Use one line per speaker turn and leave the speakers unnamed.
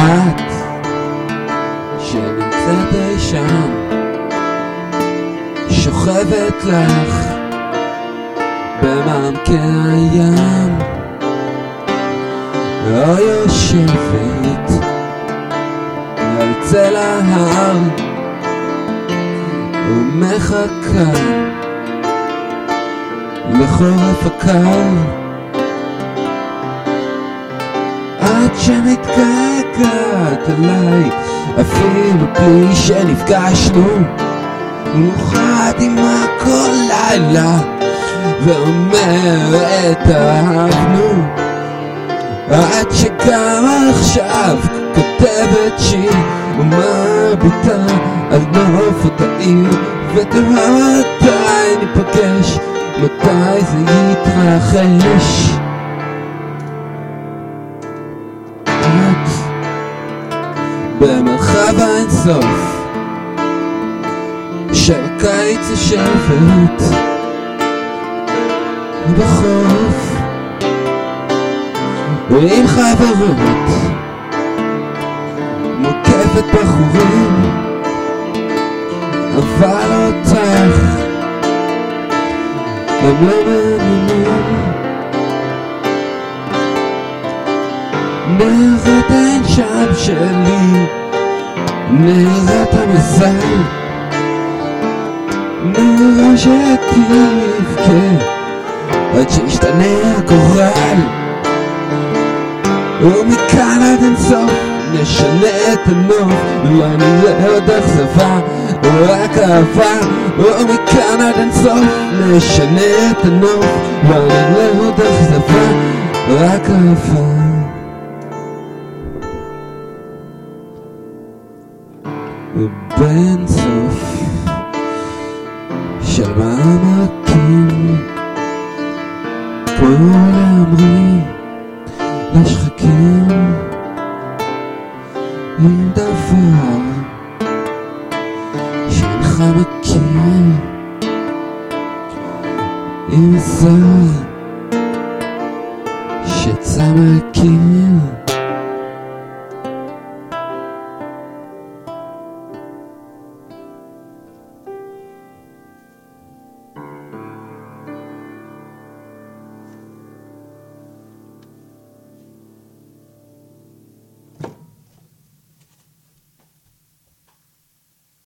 את שנמצאת אי שם, שוכבת לך במעמקי הים, או יושבת על צל ההר ומחכה לחורף הקר. את שמתגעגעת אליי אפילו בלי שנפגשנו, מוכרתימה כל לילה ואומרת אהבנו. את שגם עכשיו כותבת שיר ומביטה על נופות העיר, ותראה מתי ניפגש, מתי זה יתרחש. את במרחב האינסוף של קיץ יושבת בחוף ועם חברות מוקפת בחורים, אבל אותך הם לא מעניינים. נראית אין שם שלי, נראית המזל, נראה שתבכה עד שישתנה הגורל, ומכאן עד אינסוף נשנה את הנוף, לא נראה עוד אכזבה, רק אהבה. ומכאן עד אינסוף נשנה את הנוף, לא נראה עוד אכזבה, רק אהבה. ובאינסוף של מעמקים כמו להמריא לשחקים עם דבר שאינך מכיר, עם זר